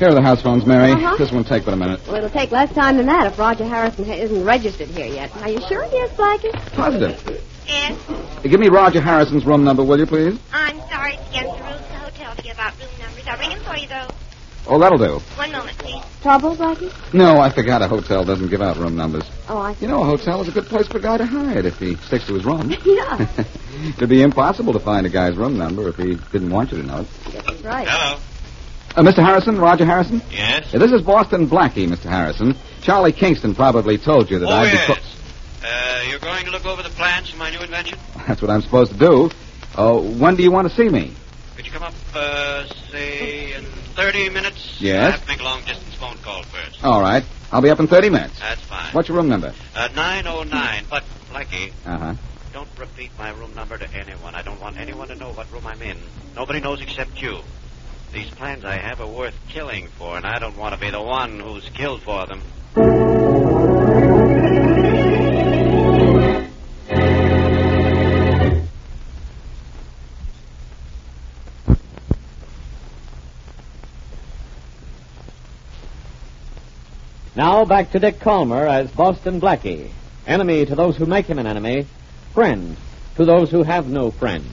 Here are the house phones, Mary. Uh-huh. This won't take but a minute. Well, it'll take less time than that if Roger Harrison isn't registered here yet. Are you sure he is, Blackie? Positive. Yes? Give me Roger Harrison's room number, will you, please? I'm sorry, it's against the rules of the hotel to give out room numbers. I'll ring him for you, though. Oh, that'll do. One moment, please. Trouble, Blackie? No, I forgot a hotel doesn't give out room numbers. Oh, I see. You know, a hotel is a good place for a guy to hide if he sticks to his room. Yeah. It'd be impossible to find a guy's room number if he didn't want you to know it. That's right. Hello. Mr. Harrison, Roger Harrison? Yes? This is Boston Blackie, Mr. Harrison. Charlie Kingston probably told you that I'd be... yes. You're going to look over the plans for my new invention? That's what I'm supposed to do. When do you want to see me? Could you come up, say, in 30 minutes? Yes? I have to make a long-distance phone call first. All right. I'll be up in 30 minutes. That's fine. What's your room number? 909. But, Blackie, Uh-huh. don't repeat my room number to anyone. I don't want anyone to know what room I'm in. Nobody knows except you. These plans I have are worth killing for, and I don't want to be the one who's killed for them. Now back to Dick Calmer as Boston Blackie. Enemy to those who make him an enemy. Friend to those who have no friend.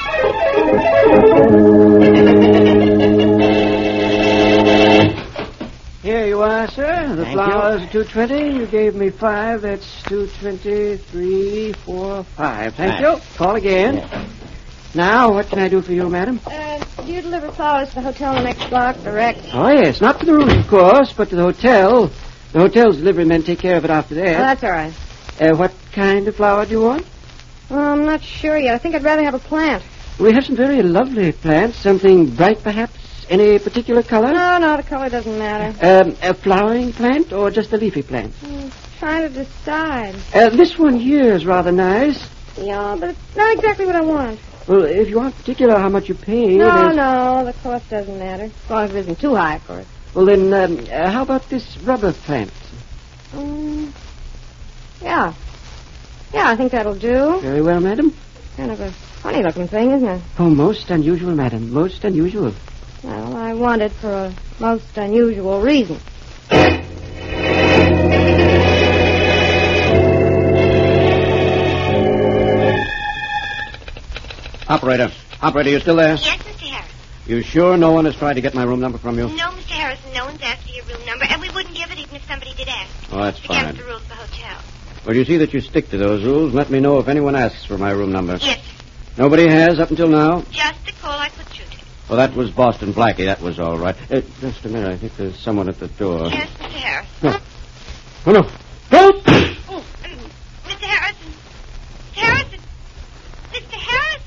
Here you are, sir. The Thank flowers are $2.20. You gave me 5. That's $2.20, 3, 4, 5. Thank you. Call again. Yeah. Now, what can I do for you, madam? Do you deliver flowers to the hotel in the next block, direct? Oh, yes. Not to the rooms, of course, but to the hotel. The hotel's delivery men take care of it after Oh, that. that's all right. What kind of flower do you want? Well, I'm not sure yet. I think I'd rather have a plant. We have some very lovely plants. Something bright, perhaps? Any particular color? No, the color doesn't matter. A flowering plant or just a leafy plant? Trying to decide. This one here is rather nice. Yeah, but it's not exactly what I want. Well, if you aren't particular how much you pay... No, the cost doesn't matter. As long as it isn't too high, of course. Well, then, how about this rubber plant? Yeah. Yeah, I think that'll do. Very well, madam. Kind of a funny-looking thing, isn't it? Oh, most unusual, madam. Most unusual. Well, I want it for a most unusual reason. Operator, you still there? Yes, Mr. Harrison. You sure no one has tried to get my room number from you? No, Mr. Harrison, no one's asked for your room number, and we wouldn't give it even if somebody did ask. Oh, that's It's fine. against the rules of the hotel. Well, you see that you stick to those rules. Let me know if anyone asks for my room number. Yes, Nobody has up until now? just a call I put through to. Well, that was Boston Blackie. That was all right. Just a minute. I think there's someone at the door. Yes, Mr. Harrison. No. Oh, no. Don't! Oh, Mr. Harrison. Mr. Harrison. Mr.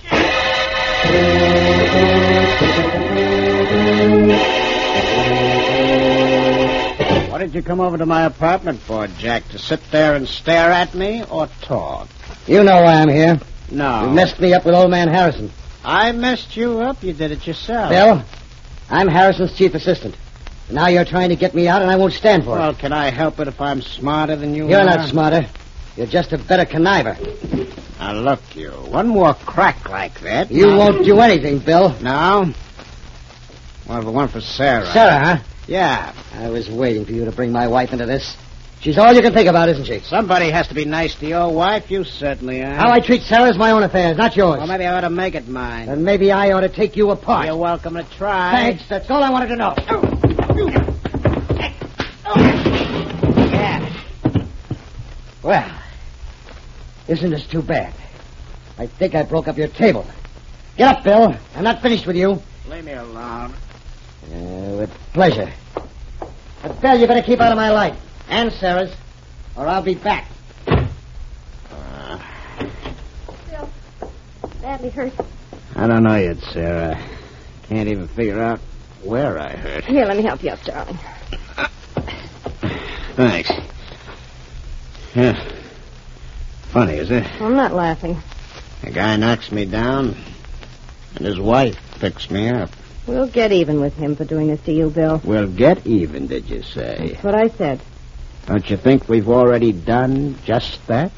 Harrison. What did you come over to my apartment for, Jack? To sit there and stare at me or talk? You know why I'm here. No. You messed me up with old man Harrison. I messed you up. You did it yourself. Bill, I'm Harrison's chief assistant. Now you're trying to get me out, and I won't stand for Well, it. can I help it if I'm smarter than you You're are? not smarter. You're just a better conniver. Now, look, you. One more crack like that. You won't do anything, Bill. No? Well, the one for Sarah. Sarah, huh? Yeah. I was waiting for you to bring my wife into this. She's all you can think about, isn't she? Somebody has to be nice to your wife. You certainly are. How I treat Sarah is my own affairs, not yours. Well, maybe I ought to make it mine. And maybe I ought to take you apart. You're welcome to try. Thanks, that's all I wanted to know. Yeah. Well, isn't this too bad? I think I broke up your table. Get up, Bill. I'm not finished with you. Leave me alone. With pleasure. But, Bill, you better keep out of my light. And Sarah's, or I'll be back. Bill, badly hurt. I don't know yet, Sarah. Can't even figure out where I hurt. Here, let me help you up, darling. Thanks. Yeah. Funny, is it? I'm not laughing. A guy knocks me down, and his wife picks me up. We'll get even with him for doing this to you, Bill. We'll get even, did you say? That's what I said. Don't you think we've already done just that?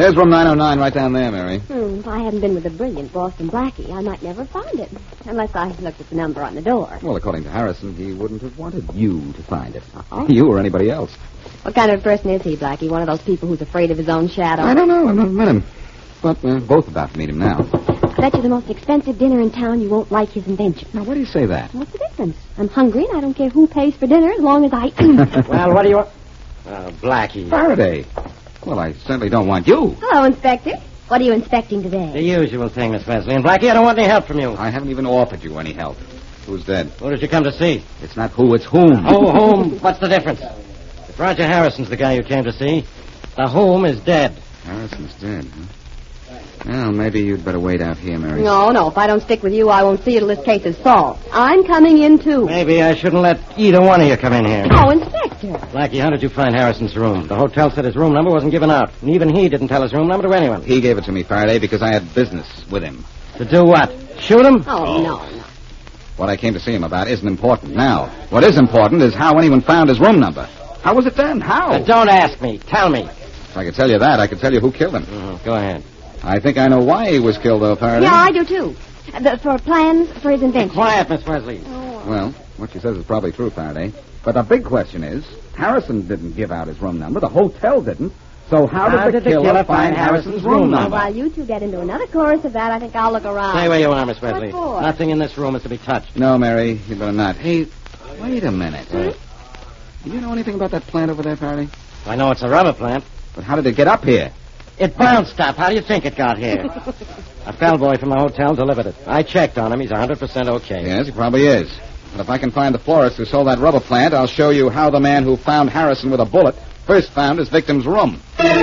There's room 909 right down there, Mary. If I hadn't been with the brilliant Boston Blackie, I might never find it. Unless I looked at the number on the door. Well, according to Harrison, he wouldn't have wanted you to find it. Uh-oh. You or anybody else. What kind of a person is he, Blackie? One of those people who's afraid of his own shadow? I don't know. I've never met him. But we're both about to meet him now. I bet you the most expensive dinner in town you won't like his invention. Now, why do you say that? What's the difference? I'm hungry and I don't care who pays for dinner as long as I eat. Well, what do you want? Blackie. Faraday. Well, I certainly don't want you. Hello, Inspector. What are you inspecting today? The usual thing, Miss Wesley. And Blackie, I don't want any help from you. I haven't even offered you any help. Who's dead? Who did you come to see? It's not who, it's whom. Oh, whom? What's the difference? If Roger Harrison's the guy you came to see, the whom is dead. Harrison's dead, huh? Well, maybe you'd better wait out here, Mary. No. If I don't stick with you, I won't see you till this case is solved. I'm coming in, too. Maybe I shouldn't let either one of you come in here. Oh, Inspector. Blackie, how did you find Harrison's room? The hotel said his room number wasn't given out, and even he didn't tell his room number to anyone. He gave it to me, Faraday, because I had business with him. To do what? Shoot him? Oh, no. What I came to see him about isn't important now. What is important is how anyone found his room number. How was it done? How? Don't ask me. Tell me. If I could tell you that, I could tell you who killed him. Mm-hmm. Go ahead. I think I know why he was killed, though, Faraday. Yeah, I do, too. For plans for his invention. Quiet, Miss Wesley. Well, what she says is probably true, Faraday. But the big question is, Harrison didn't give out his room number. The hotel didn't. So how did the killer find Harrison's room number? While you two get into another chorus of that, I think I'll look around. Stay where you are, Miss Wesley. What for? Nothing in this room is to be touched. No, Mary, you better not. Hey, wait a minute. Do you know anything about that plant over there, Faraday? I know it's a rubber plant. But how did it get up here? It bounced up. How do you think it got here? A bellboy from the hotel delivered it. I checked on him. He's 100% okay. Yes, he probably is. But if I can find the florist who sold that rubber plant, I'll show you how the man who found Harrison with a bullet first found his victim's room.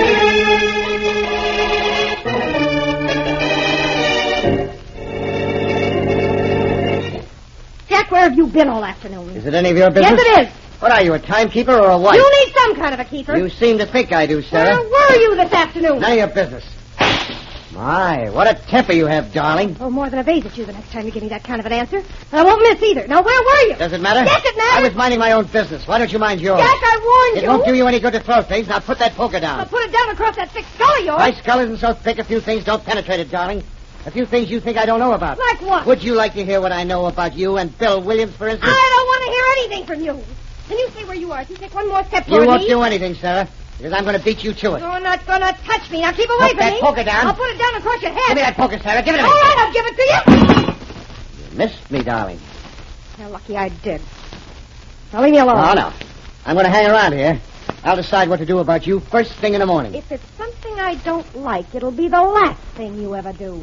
Jack, where have you been all afternoon? Is it any of your business? Yes, it is. What are you, a timekeeper or a wife? You need some kind of a keeper. You seem to think I do, Sarah. Where were you this afternoon? None of your business. My, what a temper you have, darling. Oh, more than a vase at you the next time you give me that kind of an answer. And I won't miss either. Now, where were you? Does it matter? Yes, it matters. I was minding my own business. Why don't you mind yours? Jack, I warned It you. won't do you any good to throw things. Now put that poker down. I'll put it down across that thick skull of yours. My skull isn't so thick. A few things don't penetrate it, darling. A few things you think I don't know about. Like what? Would you like to hear what I know about you and Bill Williams, for instance? I don't want to hear anything from you. And you stay where you are. If you take one more step You toward won't me... do anything, Sarah, because I'm going to beat you to it. You're not going to touch me. Now keep away Put from that me. poker down. I'll put it down across your head. Give me that poker, Sarah. Give it to me. All right, I'll give it to you. You missed me, darling. How lucky I did. Now leave me alone. Oh, no. I'm going to hang around here. I'll decide what to do about you first thing in the morning. If it's something I don't like, it'll be the last thing you ever do.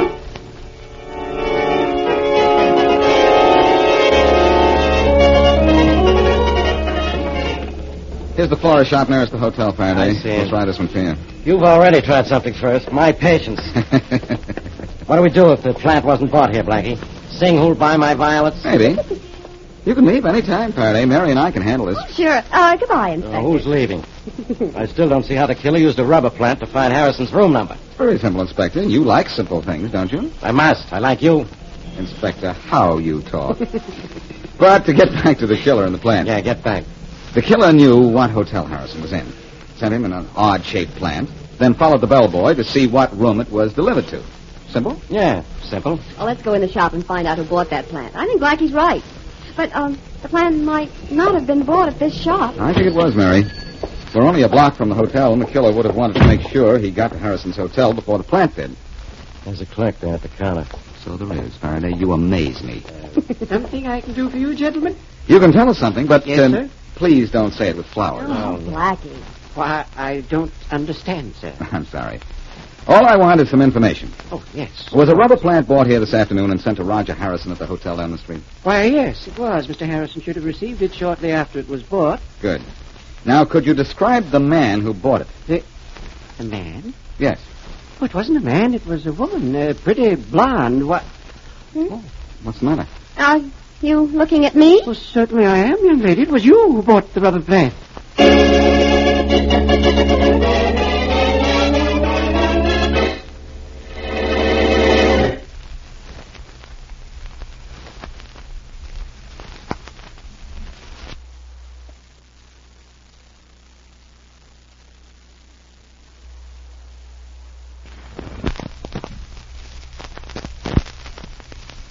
Here's the florist shop nearest the hotel, Faraday. I see. Let's try this one for you. You've already tried something first. My patience. What do we do if the plant wasn't bought here, Blackie? Sing who'll buy my violets? Maybe. You can leave any time, Faraday. Mary and I can handle this. Sure. Goodbye, Inspector. Who's leaving? I still don't see how the killer used a rubber plant to find Harrison's room number. Very simple, Inspector. You like simple things, don't you? I must. I like you. Inspector, how you talk. But to get back to the killer in the plant. Yeah, get back. The killer knew what hotel Harrison was in. Sent him in an odd-shaped plant, then followed the bellboy to see what room it was delivered to. Simple? Yeah, simple. Well, let's go in the shop and find out who bought that plant. I think Blackie's right. But, the plant might not have been bought at this shop. I think it was, Mary. If we're only a block from the hotel, and the killer would have wanted to make sure he got to Harrison's hotel before the plant did. There's a clerk there at the counter. So there is, Faraday. You amaze me. Something I can do for you, gentlemen? You can tell us something, but Yes, sir? please don't say it with flowers. Oh, Blackie. Why, I don't understand, sir. I'm sorry. All I want is some information. Oh, yes. Was a rubber plant bought here this afternoon and sent to Roger Harrison at the hotel down the street? Why, yes, it was. Mr. Harrison should have received it shortly after it was bought. Good. Now, could you describe the man who bought it? A man? Yes. Oh, it wasn't a man. It was a woman. Pretty blonde. What? Oh, what's the matter? Are you looking at me? Well, certainly I am, young lady. It was you who bought the rubber plant.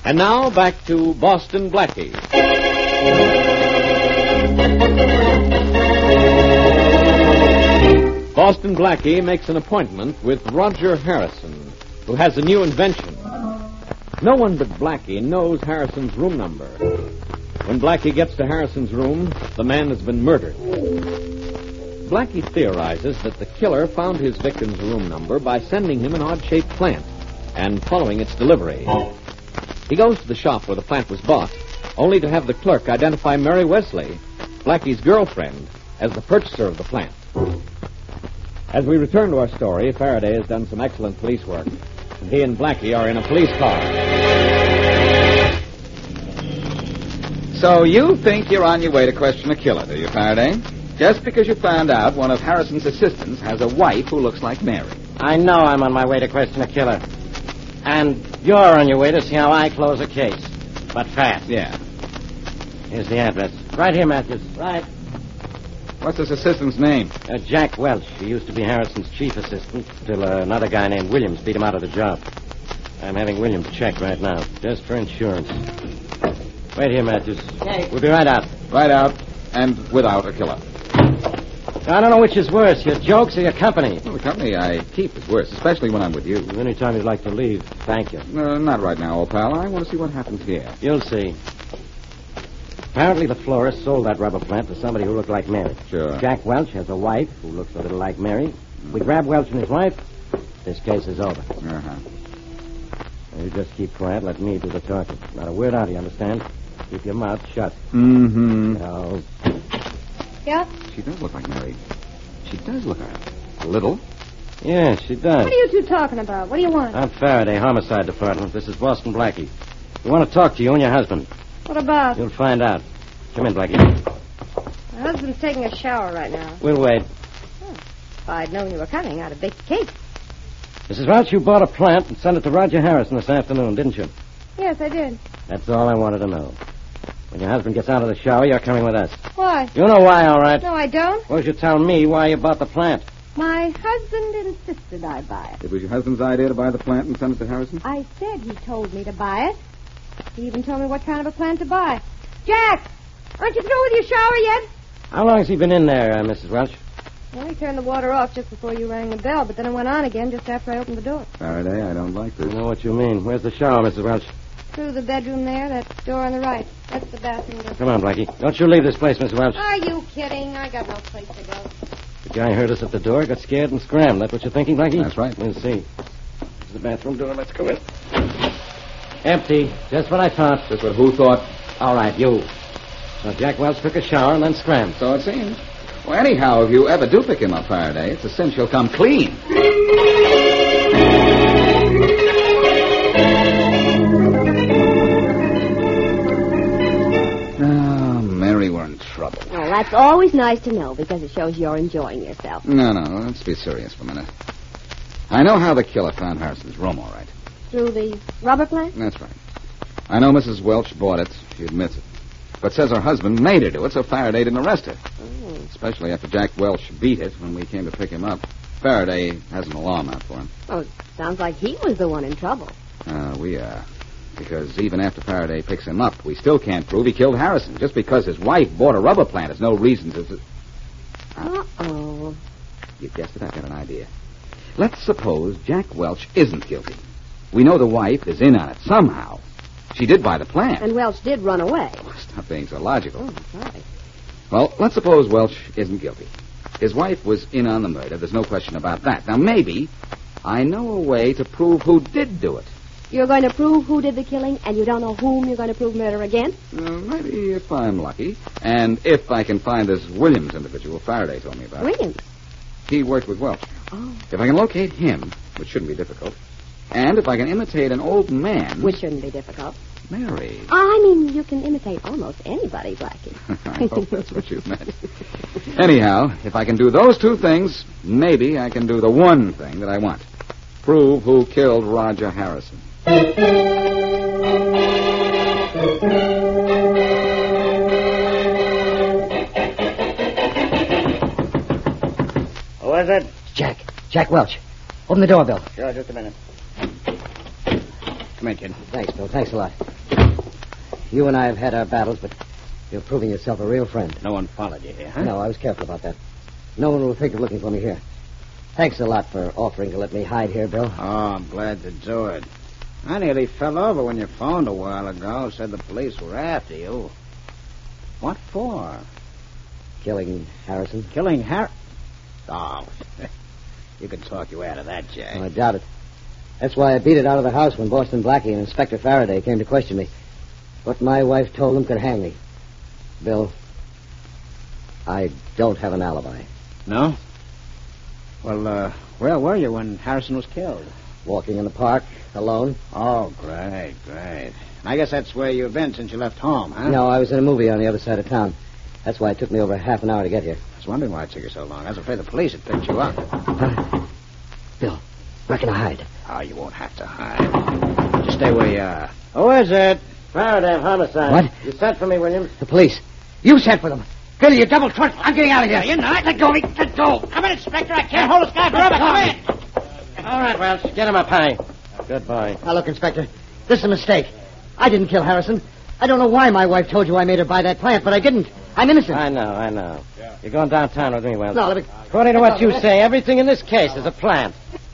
And now, back to Boston Blackie. Boston Blackie makes an appointment with Roger Harrison, who has a new invention. No one but Blackie knows Harrison's room number. When Blackie gets to Harrison's room, the man has been murdered. Blackie theorizes that the killer found his victim's room number by sending him an odd-shaped plant and following its delivery. He goes to the shop where the plant was bought, only to have the clerk identify Mary Wesley, Blackie's girlfriend, as the purchaser of the plant. As we return to our story, Faraday has done some excellent police work. And he and Blackie are in a police car. So you think you're on your way to question a killer, do you, Faraday? Just because you found out one of Harrison's assistants has a wife who looks like Mary. I know I'm on my way to question a killer. And you're on your way to see how I close a case. But fast. Yeah. Here's the address. Right here, Matthews. Right. What's this assistant's name? Jack Welch. He used to be Harrison's chief assistant till another guy named Williams beat him out of the job. I'm having Williams checked right now, just for insurance. Wait here, Matthews. Okay. We'll be right out. Right out and without a killer. I don't know which is worse, your jokes or your company. Well, the company I keep is worse, especially when I'm with you. Any time you'd like to leave, thank you. Not right now, old pal. I want to see what happens here. You'll see. Apparently the florist sold that rubber plant to somebody who looked like Mary. Sure. Jack Welch has a wife who looks a little like Mary. We grab Welch and his wife, this case is over. Uh-huh. Now, you just keep quiet, let me do the talking. Not a word out, you understand? Keep your mouth shut. Mm-hmm. No. Yeah? She does look like Mary. She does look a little. Yeah, she does. What are you two talking about? What do you want? I'm Faraday, Homicide Department. This is Boston Blackie. We want to talk to you and your husband. What about? You'll find out. Come in, Blackie. My husband's taking a shower right now. We'll wait. If I'd known you were coming, I'd have baked a cake. Mrs. Welch, you bought a plant and sent it to Roger Harrison this afternoon, didn't you? Yes, I did. That's all I wanted to know. When your husband gets out of the shower, you're coming with us. Why? You know why, all right. No, I don't. Why don't you tell me why you bought the plant? My husband insisted I buy it. It was your husband's idea to buy the plant and send it to Harrison? I said he told me to buy it. He even told me what kind of a plant to buy. Jack, aren't you through with your shower yet? How long has he been in there, Mrs. Welch? Well, he turned the water off just before you rang the bell, but then it went on again just after I opened the door. Faraday, I don't like I this. know what you mean. Where's the shower, Mrs. Welch? Through the bedroom there, that door on the right. That's the bathroom door. Come on, Blackie. Don't you leave this place, Mrs. Welch. Are you kidding? I got no place to go. The guy heard us at the door, got scared and scrambled. That's what you're thinking, Blackie? That's right. We'll see. There's the bathroom door. Let's go in. Empty. Just what I thought. Just what who thought? All right, you. So Jack Welch took a shower and then scrambled. So it seems. Well, anyhow, if you ever do pick him up, Faraday, it's a cinch he'll come clean. Oh, Mary, we're in trouble. Well, that's always nice to know because it shows you're enjoying yourself. No, let's be serious for a minute. I know how the killer found Harrison's room, all right. Through the rubber plant? That's right. I know Mrs. Welch bought it. She admits it. But says her husband made her do it, so Faraday didn't arrest her. Oh. Especially after Jack Welch beat it when we came to pick him up. Faraday has an alarm out for him. Oh, sounds like he was the one in trouble. We are. Because even after Faraday picks him up, we still can't prove he killed Harrison. Just because his wife bought a rubber plant is no reason to... Uh-oh. You guessed it, I've got an idea. Let's suppose Jack Welch isn't guilty. We know the wife is in on it somehow. She did buy the plant. And Welch did run away. Stop being so logical. Oh, sorry. Well, let's suppose Welch isn't guilty. His wife was in on the murder. There's no question about that. Now, maybe I know a way to prove who did do it. You're going to prove who did the killing, and you don't know whom you're going to prove murder against? Maybe if I'm lucky. And if I can find this Williams individual Faraday told me about. Williams? He worked with Welch. Oh. If I can locate him, which shouldn't be difficult, and if I can imitate an old man... Which shouldn't be difficult. Mary. I mean, you can imitate almost anybody, Blackie. I hope that's what you meant. Anyhow, if I can do those two things, maybe I can do the one thing that I want. Prove who killed Roger Harrison. Who is it? Jack Welch. Open the door, Bill. Sure, just a minute. Come in, kid. Thanks, Bill. Thanks a lot. You and I have had our battles, but you're proving yourself a real friend. No one followed you here, huh? No, I was careful about that. No one will think of looking for me here. Thanks a lot for offering to let me hide here, Bill. Oh, I'm glad to do it. I nearly fell over when you phoned a while ago. Said the police were after you. What for? Killing Harrison. Killing Harrison? Oh, you can talk you out of that, Jack. Oh, I doubt it. That's why I beat it out of the house when Boston Blackie and Inspector Faraday came to question me. What my wife told them could hang me. Bill, I don't have an alibi. No? Well, where were you when Harrison was killed? Walking in the park, alone. Oh, great. I guess that's where you've been since you left home, huh? No, I was in a movie on the other side of town. That's why it took me over half an hour to get here. I was wondering why it took you so long. I was afraid the police had picked you up. Bill, where can I hide? Oh, you won't have to hide. Just stay where you are. Who is it? Faraday, homicide. What? You sent for me, Williams? The police. You sent for them. Bill, you double trust. I'm getting out of here. You're not. Let go of me. Let go. Come in, Inspector. I can't hold this guy forever. Come in. All right, Welch. Get him up high. Goodbye. Now, look, Inspector. This is a mistake. I didn't kill Harrison. I don't know why my wife told you I made her buy that plant, but I didn't. I'm innocent. I know. You're going downtown with me, Welch. No, let me... According to what you say, everything in this case is a plant.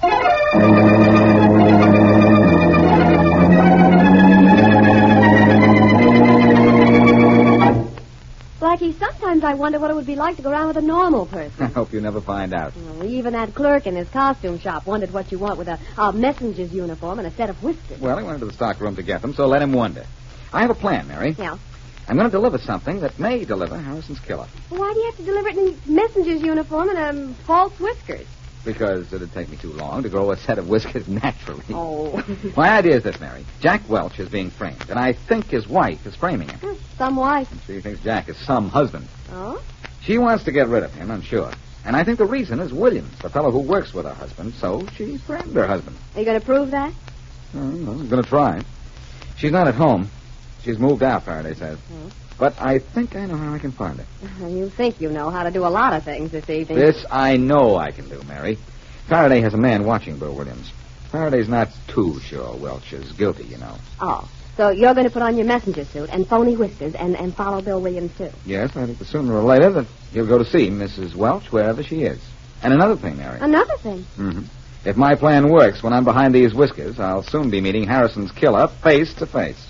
Blackie, sometimes I wonder what it would be like to go around with a normal person. I hope you never find out. Well, even that clerk in his costume shop wondered what you want with a messenger's uniform and a set of whiskers. Well, he went into the stock room to get them, so let him wonder. I have a plan, Mary. Yeah. I'm going to deliver something that may deliver Harrison's killer. Well, why do you have to deliver it in messenger's uniform and false whiskers? Because it'd take me too long to grow a set of whiskers naturally. Oh. My idea is this, Mary. Jack Welch is being framed, and I think his wife is framing him. Some wife. And she thinks Jack is some husband. Oh? She wants to get rid of him, I'm sure. And I think the reason is Williams, the fellow who works with her husband, so she framed her husband. Are you going to prove that? I'm going to try. She's not at home. She's moved out, Faraday says. Oh. But I think I know how I can find her. You think you know how to do a lot of things this evening. This I know I can do, Mary. Faraday has a man watching Bill Williams. Faraday's not too sure Welch is guilty, you know. Oh, so you're going to put on your messenger suit and phony whiskers and follow Bill Williams, too? Yes, I think the sooner or later that he'll go to see Mrs. Welch wherever she is. And another thing, Mary. Another thing? Mm-hmm. If my plan works when I'm behind these whiskers, I'll soon be meeting Harrison's killer face to face.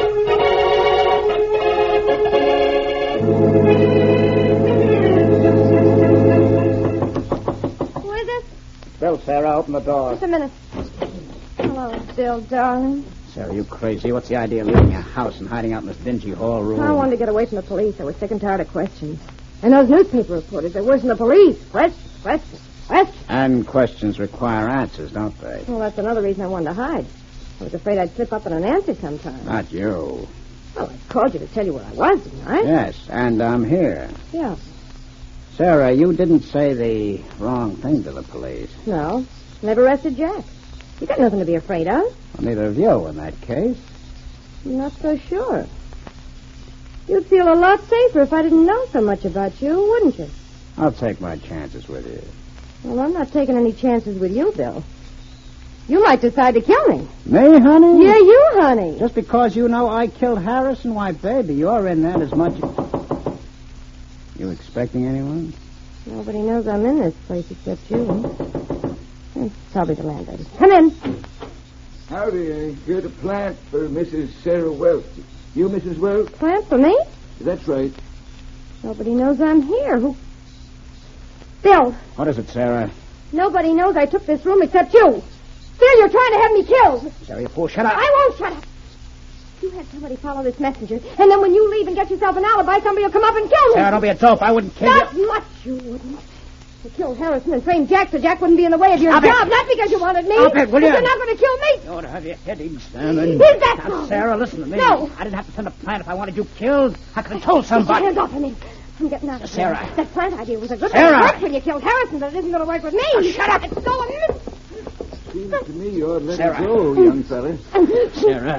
Bill, Sarah, open the door. Just a minute. Hello, Bill, darling. Sarah, you crazy? What's the idea of leaving your house and hiding out in this dingy hall room? I wanted to get away from the police. I was sick and tired of questions. And those newspaper reporters, they're worse than the police. Questions. And questions require answers, don't they? Well, that's another reason I wanted to hide. I was afraid I'd slip up on an answer sometime. Not you. Well, I called you to tell you where I was, didn't I? Yes, and I'm here. Yeah. Sarah, you didn't say the wrong thing to the police. No. Never arrested Jack. You got nothing to be afraid of. Well, neither of you in that case. I'm not so sure. You'd feel a lot safer if I didn't know so much about you, wouldn't you? I'll take my chances with you. Well, I'm not taking any chances with you, Bill. You might decide to kill me. Me, honey? Yeah, you, honey. Just because you know I killed Harrison? Why, baby, you're in that as much... You expecting anyone? Nobody knows I'm in this place except you. Probably the landlady. Come in. Howdy, I got a plant for Mrs. Sarah Welch. You, Mrs. Welch? Plant for me? That's right. Nobody knows I'm here. Who? Bill. What is it, Sarah? Nobody knows I took this room except you. Bill, you're trying to have me killed. Sarah, you fool, shut up. I won't shut up. You had somebody follow this messenger, and then when you leave and get yourself an alibi, somebody will come up and kill me. Sarah, don't be a dope. I wouldn't kill Not you. much you wouldn't. You killed Harrison and framed Jack so Jack wouldn't be in the way of your Stop job. it. Not because you wanted me. Stop it, will you? You're not going to kill me. You ought to have your head examined. Is that Now, so? Sarah, listen to me. No. I didn't have to send a plant if I wanted you killed. I could have told somebody. Hands off of me. I'm getting out of here. Sarah. That plant idea was a good Sarah. one. It worked when you killed Harrison, but it isn't going to work with me. Oh, shut up. It's going. Seems to me you ought to let Sarah. it go, young fella. Sarah,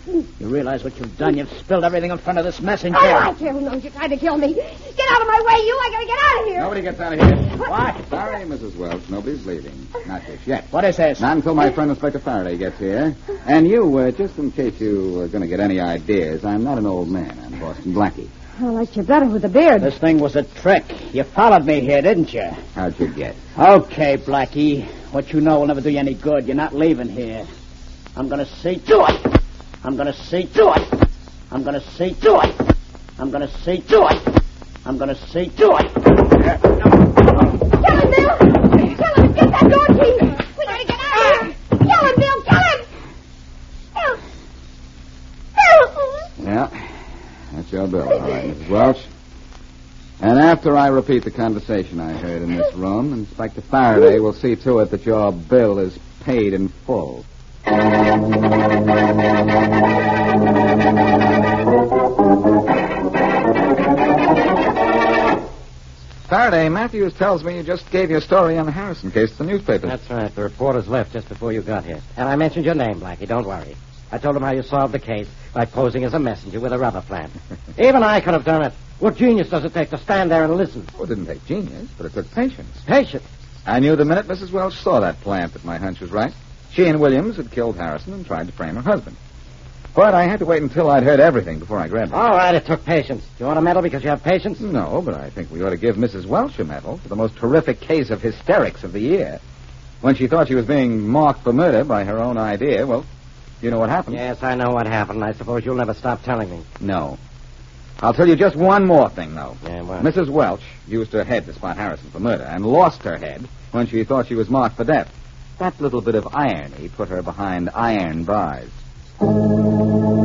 You realize what you've done? You've spilled everything in front of this messenger. Oh, I care who knows you're trying to kill me. Get out of my way, you. I gotta get out of here. Nobody gets out of here. What? Sorry, Mrs. Welch. Nobody's leaving. Not just yet. What is this? Not until my friend Inspector Faraday gets here. And you, just in case you are going to get any ideas, I'm not an old man. I'm Boston Blackie. I liked you better with the beard. This thing was a trick. You followed me here, didn't you? How'd you guess? Okay, Blackie. What you know will never do you any good. You're not leaving here. I'm going to see to it. I'm going to see to it. I'm going to see to it. I'm going to see to it. I'm going to see to it. Kill him, Bill! Kill him! Get that door key! We gotta get out of here! Kill him, Bill! Kill him! Bill! Yeah, that's your bill, all right, Mrs. Welch. And after I repeat the conversation I heard in this room, Inspector Faraday will see to it that your bill is paid in full. Faraday, Matthews tells me you just gave your story on the Harrison case to the newspaper. That's right. The reporters left just before you got here. And I mentioned your name, Blackie. Don't worry. I told them how you solved the case by posing as a messenger with a rubber plant. Even I could have done it. What genius does it take to stand there and listen? Well, it didn't take genius, but it took patience. Patience? I knew the minute Mrs. Welch saw that plant that my hunch was right. She and Williams had killed Harrison and tried to frame her husband. But I had to wait until I'd heard everything before I grabbed her. All right, it took patience. Do you want a medal because you have patience? No, but I think we ought to give Mrs. Welch a medal for the most horrific case of hysterics of the year. When she thought she was being marked for murder by her own idea, well, you know what happened. Yes, I know what happened. I suppose you'll never stop telling me. No. I'll tell you just one more thing, though. Yeah, what? Mrs. Welch used her head to spot Harrison for murder and lost her head when she thought she was marked for death. That little bit of irony put her behind iron bars.